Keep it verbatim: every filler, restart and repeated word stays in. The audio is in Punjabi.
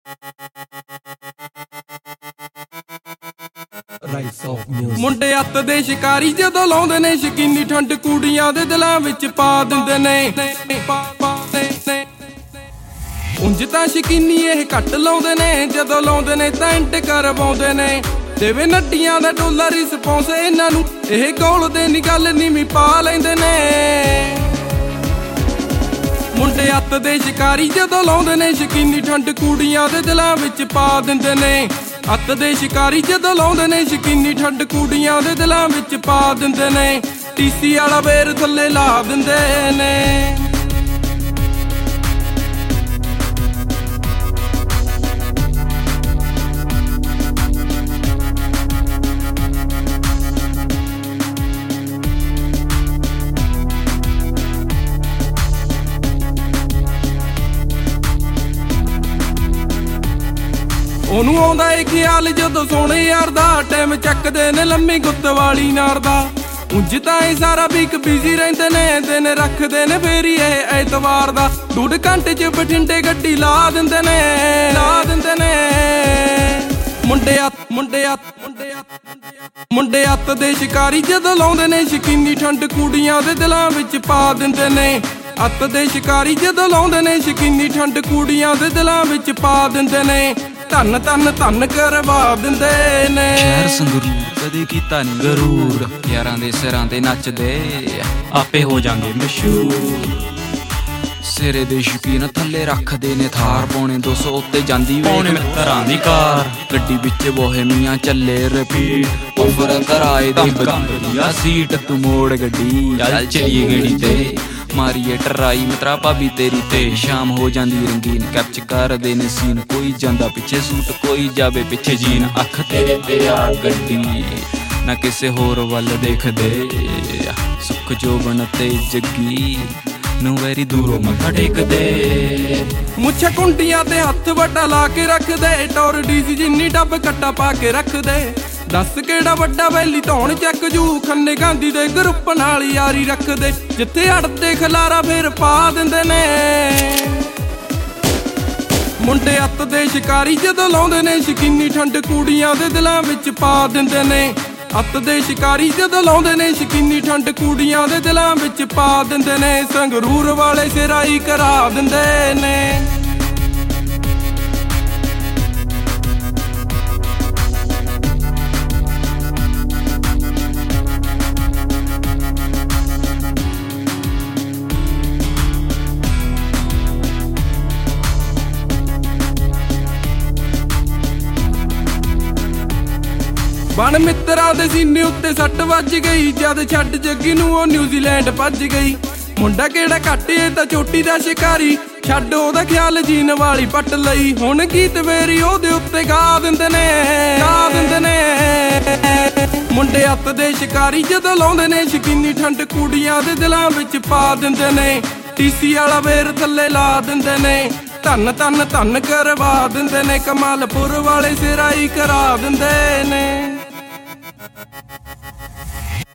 ਮੁੰਡੇ ਅੱਤ ਦੇ ਸ਼ਿਕਾਰੀ ਜਦੋਂ ਲਾਉਂਦੇ ਨੇ ਸ਼ਕੀਨੀ ਠੰਡ ਕੁੜੀਆਂ ਦੇ ਦਿਲਾਂ ਵਿੱਚ ਪਾ ਦਿੰਦੇ ਨੇ। ਉਂਝ ਤਾਂ ਸ਼ਕੀਨੀ ਇਹ ਘੱਟ ਲਾਉਂਦੇ ਨੇ, ਜਦੋਂ ਲਾਉਂਦੇ ਨੇ ਤਾਂ ਇੰਟ ਕਰਵਾਉਂਦੇ ਨੇ। ਦੇਵੇ ਨੱਟੀਆਂ ਦਾ ਡੋਲਰ ਰਿਸਪੌਂਸ ਇਹਨਾਂ ਨੂੰ, ਇਹ ਗੋਲ ਦੇ ਨੀ ਗੱਲ ਨੀਵੀਂ ਪਾ ਲੈਂਦੇ ਨੇ। ਮੁੰਡੇ ਅੱਤ ਦੇ ਸ਼ਿਕਾਰੀ ਜਦੋਂ ਲਾਉਂਦੇ ਨੇ ਸ਼ਕੀਨੀ ਠੰਡ ਕੁੜੀਆਂ ਦੇ ਦਿਲਾਂ ਵਿੱਚ ਪਾ ਦਿੰਦੇ ਨੇ। ਅੱਤ ਦੇ ਸ਼ਿਕਾਰੀ ਜਦੋਂ ਲਾਉਂਦੇ ਨੇ ਸ਼ਕੀਨੀ ਠੰਡ ਕੁੜੀਆਂ ਦੇ ਦਿਲਾਂ ਵਿੱਚ ਪਾ ਦਿੰਦੇ ਨੇ। ਟੀਸੀ ਵਾਲਾ ਬੇਰ ਥੱਲੇ ਲਾ ਦਿੰਦੇ ਨੇ। ਉਹਨੂੰ ਆਉਂਦਾ ਏ ਖਿਆਲ ਜਦੋਂ ਸੋਹਣੇ ਯਾਰ ਦਾ, ਟਾਈਮ ਚੱਕਦੇ ਨੇ ਲੰਮੀ ਗੁੱਤ ਵਾਲੀ ਨਾਰ ਦਾ। ਉਂਝ ਤਾਂ ਇਹ ਸਾਰਾ ਵੀਕ ਬਿਜ਼ੀ ਰਹਿੰਦੇ ਨੇ, ਦਿਨ ਰੱਖਦੇ ਨੇ ਫੇਰੀ ਇਹ ਐਤਵਾਰ ਦਾ। ਡੂਢ ਘੰਟੇ ਚ ਬਠਿੰਡੇ ਗੱਡੀ ਲਾ ਦਿੰਦੇ ਨੇ, ਲਾ ਦਿੰਦੇ ਨੇ। ਮੁੰਡੇ ਅੱਤ ਮੁੰਡੇ ਅੱਤ ਮੁੰਡੇ ਅੱਤ ਮੁੰਡੇ ਅੱਤ ਦੇ ਸ਼ਿਕਾਰੀ ਜਦੋਂ ਲਾਉਂਦੇ ਨੇ ਸ਼ਕੀਨੀ ਠੰਡ ਕੁੜੀਆਂ ਦੇ ਦਿਲਾਂ ਵਿੱਚ ਪਾ ਦਿੰਦੇ ਨੇ। ਅੱਤ ਦੇ ਸ਼ਿਕਾਰੀ ਜਦੋਂ ਲਾਉਂਦੇ ਨੇ ਸ਼ਕੀਨੀ ਠੰਡ ਕੁੜੀਆਂ ਦੇ ਦਿਲਾਂ ਵਿੱਚ ਪਾ ਦਿੰਦੇ ਨੇ। ਧੰਨ ਧੰਨ ਧੰਨ ਕਰਵਾ ਦਿੰਦੇ ਨੇ। ਸ਼ਹਿਰ ਸੰਗਰੂਰ ਕਦੇ ਕੀਤਾ ਨੀ ਗਰੂਰ, ਯਾਰਾਂ ਦੇ ਸਿਰਾਂ ਤੇ ਨੱਚਦੇ ਆਪੇ ਹੋ ਜਾਂਗੇ ਮਸ਼ਹੂਰ। ਸਿਰੇ ਦੇ ਸ਼ੌਕੀਨ ਥੱਲੇ ਰੱਖਦੇ ਨੇ ਥਾਰ, ਪੌਣੇ ਦੋ ਸੌ ਉੱਤੇ ਜਾਂਦੀ ਵੇਖ ਮਿੱਤਰਾਂ ਦੀ ਕਾਰ। ਗੱਡੀ ਵਿੱਚ ਬੋਹੇਮੀਆਂ ਚੱਲੇ ਰਿਪੀਟ, ਓਵਰ ਕਰਾਏ ਦੇ ਵਧੀਆ ਸੀਟ। ਤੂੰ ਮੋੜ ਗੱਡੀ ਚੱਲ ਚਲੀਏ ਗੇੜੀ ਤੇ, ਮਾਰੀਏ ਟਰਾਈ ਮਿੱਤਰਾ ਭਾਬੀ ਤੇਰੀ ਤੇ। ਸ਼ਾਮ ਹੋ ਜਾਂਦੀ ਰੰਗੀਨ, ਕੈਪਚ ਕਰਦੇ ਨੇ ਸੀਨ। ਕੋਈ ਜਾਂਦਾ ਪਿੱਛੇ ਸੂਟ, ਕੋਈ ਜਾਵੇ ਪਿੱਛੇ ਜੀਨ। ਅੱਖ ਤੇਰੇ ਤੇ ਆ ਗੱਡੀ ਨਾ ਕਿਸੇ ਹੋਰ ਵੱਲ ਦੇਖਦੇ, ਸੁੱਖ ਜੋਬਨ ਤੇ ਜੱਗੀ ਨੂੰ ਵੈਰੀ ਦੂਰੋਂ ਮੱਥਾ ਟੇਕਦੇ। ਮੁੱਛਾਂ ਕੁੰਡੀਆਂ ਤੇ ਹੱਥ ਵੱਡਾ ਲਾ ਕੇ ਰੱਖਦੇ, ਟੌਰ ਡੀਸੀ ਜਿੰਨੀ ਡੱਬ ਕੱਟਾ ਪਾ ਕੇ ਰੱਖਦੇ। ਦੱਸ ਕਿਹੜਾ ਵੱਡਾ ਵੈਲੀ ਧੌਣ ਚੱਕ ਜੂ, ਖੰਨੇ ਗਾਂਧੀ ਦੇ ਗਰੁੱਪ ਨਾਲ ਯਾਰੀ ਰੱਖਦੇ। ਜਿੱਥੇ ਅੜਦੇ ਖਲਾਰਾ ਫੇਰ ਪਾ ਦਿੰਦੇ ਨੇ। ਮੁੰਡੇ ਅੱਤ ਦੇ ਸ਼ਿਕਾਰੀ ਜਦੋਂ ਲਾਉਂਦੇ ਨੇ ਸ਼ਕੀਨੀ ਠੰਡ ਕੁੜੀਆਂ ਦੇ ਦਿਲਾਂ ਵਿੱਚ ਪਾ ਦਿੰਦੇ ਨੇ। ਅੱਤ ਦੇ ਸ਼ਿਕਾਰੀ ਜਦੋਂ ਲਾਉਂਦੇ ਨੇ ਸ਼ਕੀਨੀ ਠੰਡ ਕੁੜੀਆਂ ਦੇ ਦਿਲਾਂ ਵਿੱਚ ਪਾ ਦਿੰਦੇ ਨੇ। ਸੰਗਰੂਰ ਵਾਲੇ ਸਿਰਾਈ ਕਰਾ ਦਿੰਦੇ ਨੇ। ਬਣ ਮਿੱਤਰਾਂ ਦੇ ਸੀਨੇ ਉੱਤੇ ਸੱਟ ਵੱਜ ਗਈ, ਜਦ ਛੱਡ ਜੱਗੀ ਨੂੰ ਉਹ ਨਿਊਜ਼ੀਲੈਂਡ ਭੱਜ ਗਈ। ਮੁੰਡਾ ਕਿਹੜਾ ਘੱਟ ਏ ਤਾਂ ਚੋਟੀ ਦਾ ਸ਼ਿਕਾਰੀ, ਛੱਡ ਉਹਦਾ ਖਿਆਲ ਜੀਨ ਵਾਲੀ ਪੱਟ ਲਈ। ਹੁਣ ਗੀਤ ਵੇਰੀ ਉਹਦੇ ਉੱਤੇ ਗਾ ਦਿੰਦੇ ਨੇ, ਗਾ ਦਿੰਦੇ ਨੇ। ਮੁੰਡੇ ਅੱਤ ਦੇ ਸ਼ਿਕਾਰੀ ਜਦੋਂ ਲਾਉਂਦੇ ਨੇ ਸ਼ਕੀਨੀ ਠੰਡ ਕੁੜੀਆਂ ਦੇ ਦਿਲਾਂ ਵਿੱਚ ਪਾ ਦਿੰਦੇ ਨੇ। ਟੀਸੀ ਵਾਲਾ ਬੇਰ ਥੱਲੇ ਲਾ ਦਿੰਦੇ ਨੇ। ਧੰਨ ਧੰਨ ਧੰਨ ਕਰਵਾ ਦਿੰਦੇ ਨੇ। ਕਮਾਲਪੁਰ ਵਾਲੇ ਸਿਰਾਈ ਕਰਾ ਦਿੰਦੇ ਨੇ।